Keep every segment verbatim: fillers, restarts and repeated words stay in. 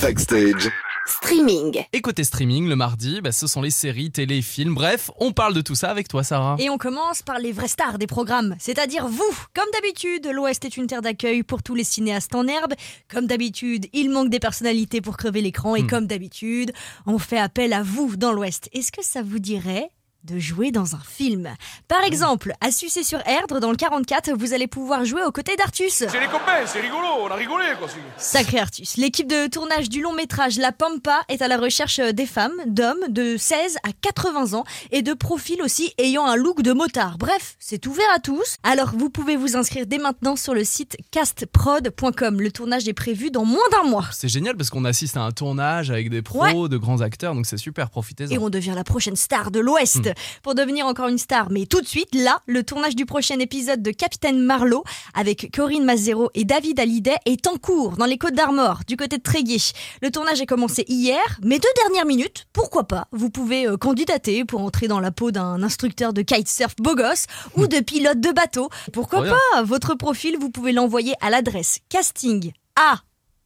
Backstage. Streaming. Et côté streaming, le mardi, bah, ce sont les séries, télé, films, bref, on parle de tout ça avec toi, Sarah. Et on commence par les vrais stars des programmes, c'est-à-dire vous. Comme d'habitude, l'Ouest est une terre d'accueil pour tous les cinéastes en herbe. Comme d'habitude, il manque des personnalités pour crever l'écran. Et Hmm. comme d'habitude, on fait appel à vous dans l'Ouest. Est-ce que ça vous dirait de jouer dans un film? Par exemple, à Sucé sur Erdre, dans le quarante-quatre, vous allez pouvoir jouer aux côtés d'Artus. C'est les copains, c'est rigolo, on a rigolé quoi. Sacré Artus. L'équipe de tournage du long métrage La Pampa est à la recherche des femmes, d'hommes de seize à quatre-vingts ans et de profils aussi ayant un look de motard. Bref, c'est ouvert à tous. Alors vous pouvez vous inscrire dès maintenant sur le site cast prod point com. Le tournage est prévu dans moins d'un mois. C'est génial parce qu'on assiste à un tournage avec des pros, Ouais. de grands acteurs, donc c'est super, profitez-en. Et on devient la prochaine star de l'Ouest. Mm. Pour devenir encore une star, mais tout de suite, là, le tournage du prochain épisode de Capitaine Marlowe avec Corinne Mazzero et David Hallyday est en cours dans les Côtes d'Armor, du côté de Tréguier. Le tournage a commencé hier, mais deux dernières minutes, pourquoi pas? Vous pouvez euh, candidater pour entrer dans la peau d'un instructeur de kitesurf beau gosse ou de pilote de bateau. Pourquoi Trop bien. pas? Votre profil, vous pouvez l'envoyer à l'adresse casting a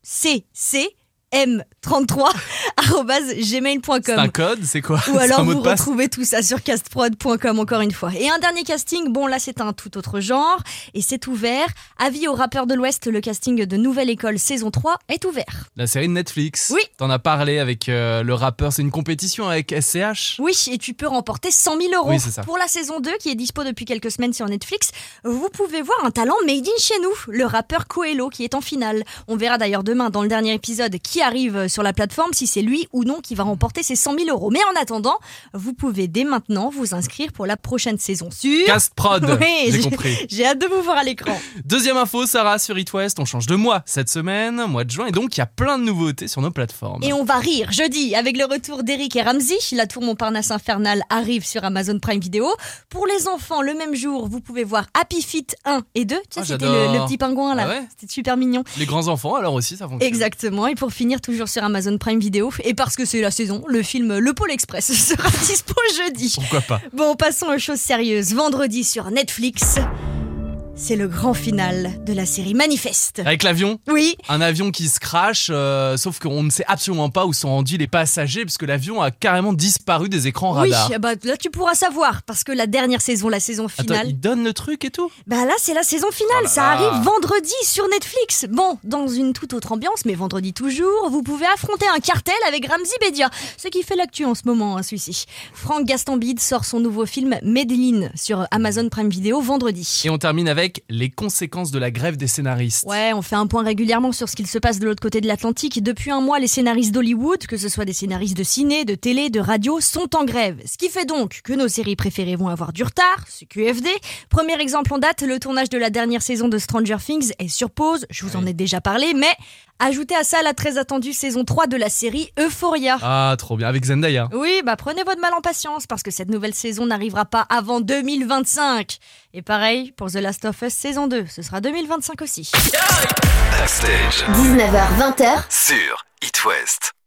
c c m trente-trois arobase gmail point com. C'est un code, c'est quoi? Ou C'est alors un mot vous de passe? retrouvez tout ça sur castprod point com encore une fois. Et un dernier casting, bon là c'est un tout autre genre et c'est ouvert. Avis aux rappeurs de l'Ouest, le casting de Nouvelle École saison trois est ouvert. La série de Netflix. Oui. T'en as parlé avec euh, le rappeur, c'est une compétition avec S C H. Oui, et tu peux remporter cent mille euros. Oui, c'est ça. Pour la saison deux qui est dispo depuis quelques semaines sur Netflix, vous pouvez voir un talent made in chez nous, le rappeur Coelho qui est en finale. On verra d'ailleurs demain dans le dernier épisode qui arrive sur la plateforme, si c'est lui ou non qui va remporter ses cent mille euros. Mais en attendant, vous pouvez dès maintenant vous inscrire pour la prochaine saison sur... Cast Prod, Oui, j'ai compris. J'ai hâte de vous voir à l'écran. Deuxième info, Sarah, sur It West, on change de mois cette semaine, mois de juin, et donc il y a plein de nouveautés sur nos plateformes. Et on va rire jeudi avec le retour d'Eric et Ramsey. La tour Montparnasse infernale arrive sur Amazon Prime Video. Pour les enfants, le même jour, vous pouvez voir Happy Feet un et deux. Tu sais, Ah, c'était j'adore. le, le petit pingouin là. Ah ouais. C'était super mignon. Les grands enfants, alors aussi, ça fonctionne. Exactement. Et pour finir, toujours sur Amazon Prime Video. Et parce que c'est la saison, le film Le Pôle Express sera dispo jeudi. Pourquoi pas? Bon, passons aux choses sérieuses. Vendredi sur Netflix, c'est le grand final de la série Manifeste. Avec l'avion, Oui. un avion qui se crache, euh, sauf qu'on ne sait absolument pas où sont rendus les passagers, puisque l'avion a carrément disparu des écrans Oui, radar. bah là tu pourras savoir parce que la dernière saison, la saison Attends, finale. il donne le truc et tout? Bah là c'est la saison finale, Oh là ça là. arrive vendredi sur Netflix. Bon, dans une toute autre ambiance, mais vendredi toujours, vous pouvez affronter un cartel avec Ramzy Bedia, ce qui fait l'actu en ce moment, hein, celui-ci. Franck Gastambide sort son nouveau film Medellin sur Amazon Prime Video vendredi. Et on termine avec les conséquences de la grève des scénaristes. Ouais, on fait un point régulièrement sur ce qu'il se passe de l'autre côté de l'Atlantique. Depuis un mois, les scénaristes d'Hollywood, que ce soit des scénaristes de ciné, de télé, de radio, sont en grève. Ce qui fait donc que nos séries préférées vont avoir du retard, c'est Q F D. Premier exemple en date, le tournage de la dernière saison de Stranger Things est sur pause, je vous en ai déjà parlé, mais ajoutez à ça la très attendue saison trois de la série Euphoria. Ah, trop bien, avec Zendaya. Oui, bah prenez votre mal en patience parce que cette nouvelle saison n'arrivera pas avant deux mille vingt-cinq. Et pareil pour The Last of Us saison deux, ce sera deux mille vingt-cinq aussi. Backstage. dix-neuf heures vingt. Sur It West.